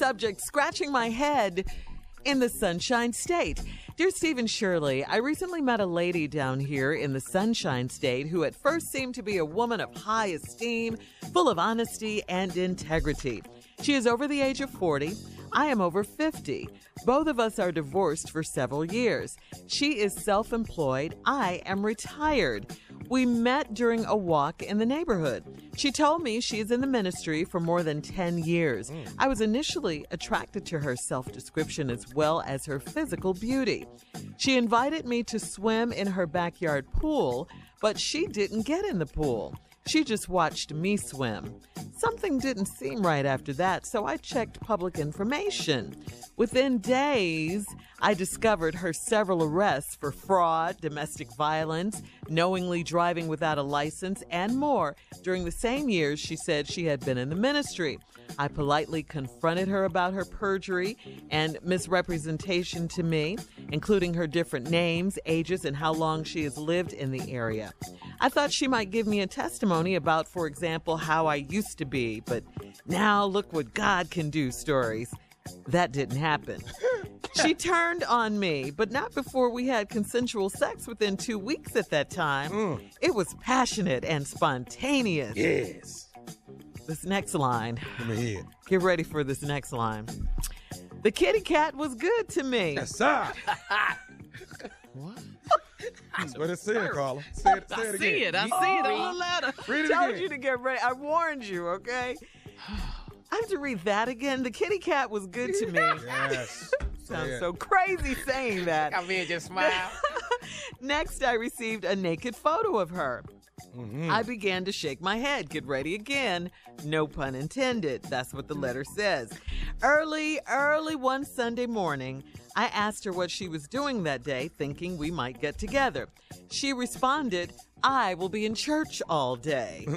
subject, scratching my head in the Sunshine State. Dear Stephen Shirley, I recently met a lady down here in the Sunshine State who at first seemed to be a woman of high esteem, full of honesty and integrity. She is over the age of 40. I am over 50. Both of us are divorced for several years. She is self-employed. I am retired. We met during a walk in the neighborhood. She told me she is in the ministry for more than 10 years. I was initially attracted to her self-description as well as her physical beauty. She invited me to swim in her backyard pool, but she didn't get in the pool. She just watched me swim. Something didn't seem right after that, so I checked public information. Within days, I discovered her several arrests for fraud, domestic violence, knowingly driving without a license, and more. During the same years, she said she had been in the ministry. I politely confronted her about her perjury and misrepresentation to me, including her different names, ages, and how long she has lived in the area. I thought she might give me a testimony about, for example, how I used to be, but now look what God can do stories. That didn't happen. She turned on me, but not before we had consensual sex within 2 weeks at that time. It was passionate and spontaneous. Yes. This next line. Give me here. Get ready for this next line. The kitty cat was good to me. Yes, sir. What? What it said, Carla? Say it I again. see it. I see it on the letter. Read it Told again. you to get ready. I warned you, okay? I have to read that again. The kitty cat was good to me. Yes. Sounds Yeah. so crazy saying that. Come here, just smile. Next, I received a naked photo of her. Mm-hmm. I began to shake my head. Get ready again. No pun intended. That's what the letter says. Early one Sunday morning, I asked her what she was doing that day, thinking we might get together. She responded, I will be in church all day.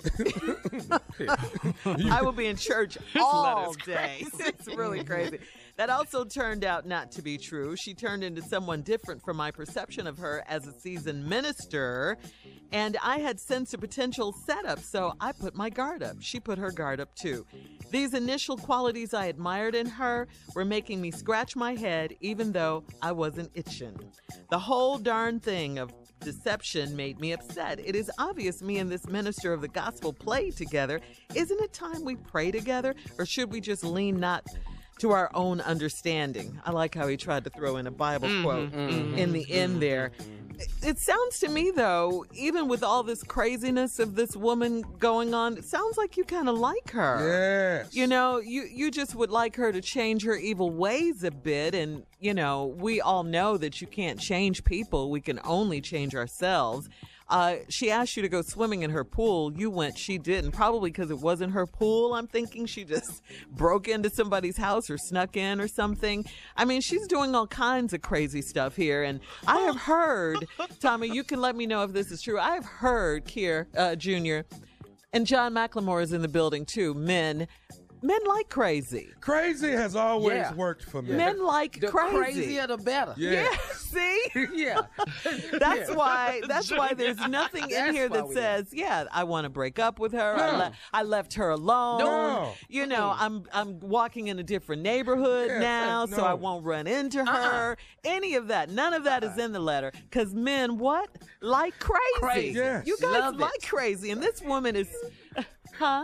I will be in church all day. It's really crazy. That also turned out not to be true. She turned into someone different from my perception of her as a seasoned minister, and I had sensed a potential setup, so I put my guard up. She put her guard up too. These initial qualities I admired in her were making me scratch my head even though I wasn't itching. The whole darn thing of deception made me upset. It is obvious me and this minister of the gospel played together. Isn't it time we pray together, or should we just lean not to our own understanding? I like how he tried to throw in a Bible quote in the end there. It sounds to me, though, even with all this craziness of this woman going on, it sounds like you kind of like her. Yes. You know, you just would like her to change her evil ways a bit. And, you know, we all know that you can't change people. We can only change ourselves. She asked you to go swimming in her pool. You went, she didn't. Probably because it wasn't her pool. I'm thinking she just broke into somebody's house or snuck in or something. I mean, she's doing all kinds of crazy stuff here. And I have heard, Tommy, you can let me know if this is true. I have heard, Keir Jr., and John McLemore is in the building too, men like crazy. Crazy has always Yeah. worked for me. Men like The crazy. crazier, the better. Yeah. Yeah, see? Yeah. That's why there's nothing in That's here why that we says, yeah, I want to break up with her. No. I left her alone. No. You know, I'm walking in a different neighborhood Yeah, now, so no. I won't run into her. Any of that. None of that is in the letter. Because men, what? Like crazy. Crazy. Yes. You guys Love it. like crazy. And this woman is, huh?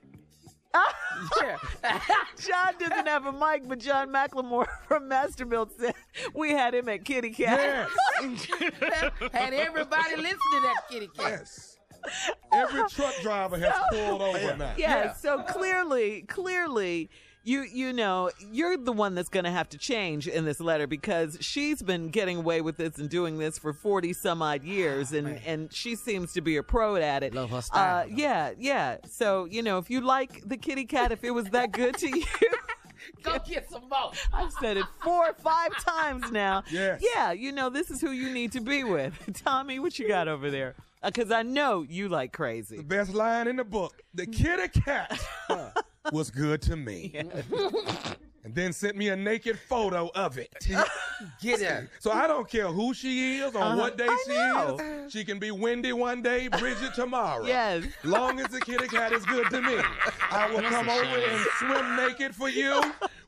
Yeah. John doesn't have a mic, but John McLemore from Masterbuilt said we had him at Kitty Cat. Yes. Had everybody listen to that kitty cat. Yes. Every truck driver has pulled over now. Yeah, so clearly, you know, you're the one that's going to have to change in this letter, because she's been getting away with this and doing this for 40 some odd years, and she seems to be a pro at it. Love her style. Yeah. So, you know, if you like the kitty cat, if it was that good to you, Go get some more. I've said it 4 or 5 times now. Yes. Yeah, you know, this is who you need to be with. Tommy, what you got over there? Because I know you like crazy. The best line in the book. The kitty cat was good to me. And then sent me a naked photo of it. Get her. So I don't care who she is or what day she know. is. She can be Wendy one day, Bridget tomorrow. Yes. Long as the kitty cat is good to me. I will come over and swim naked for you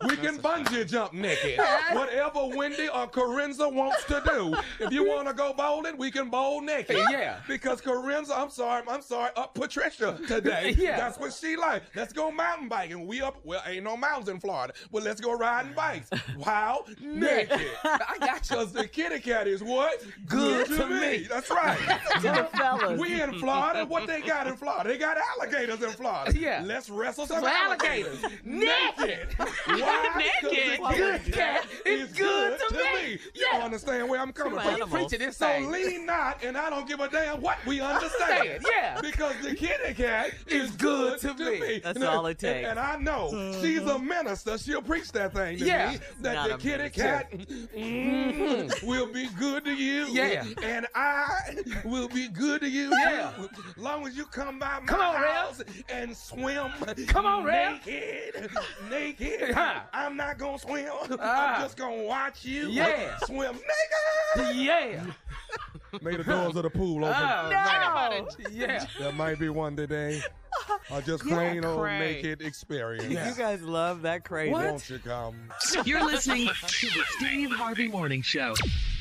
We can bungee jump naked. Whatever Wendy or Corinza wants to do. If you want to go bowling, we can bowl naked. Yeah. Because Corinza, I'm sorry, Patricia today. Yeah. That's what she like. Let's go mountain biking. Ain't no mountains in Florida. Well, let's go riding bikes. Wow, naked. I got you. Because the kitty cat is what? Good to me. That's right. To the fellas. We in Florida. What they got in Florida? They got alligators in Florida. Yeah. Let's wrestle some alligators. Naked. Why? Naked. Because the kitty cat is good to me. You Yeah. understand where I'm coming from? animals. Preaching this So thing. lean not, and I don't give a damn what we understand. Yeah. Because the kitty cat is good to me. That's all it takes. And I know she's a minister. She'll preach that thing to Yeah. me. That Not the a kitty minister. cat will be good to you. Yeah. And I will be good to you. Yeah. As long as you come by my Come on, Rev. house and swim. Come on, Rev. Naked. Huh. I'm not going to swim. Ah. I'm just going to watch you Yeah. swim naked. Yeah. May the doors of the pool open. Oh, No. yeah. There might be one today. Or just plain old naked experience. You guys love that crazy. Won't you come? You're listening to the Steve Harvey Morning Show.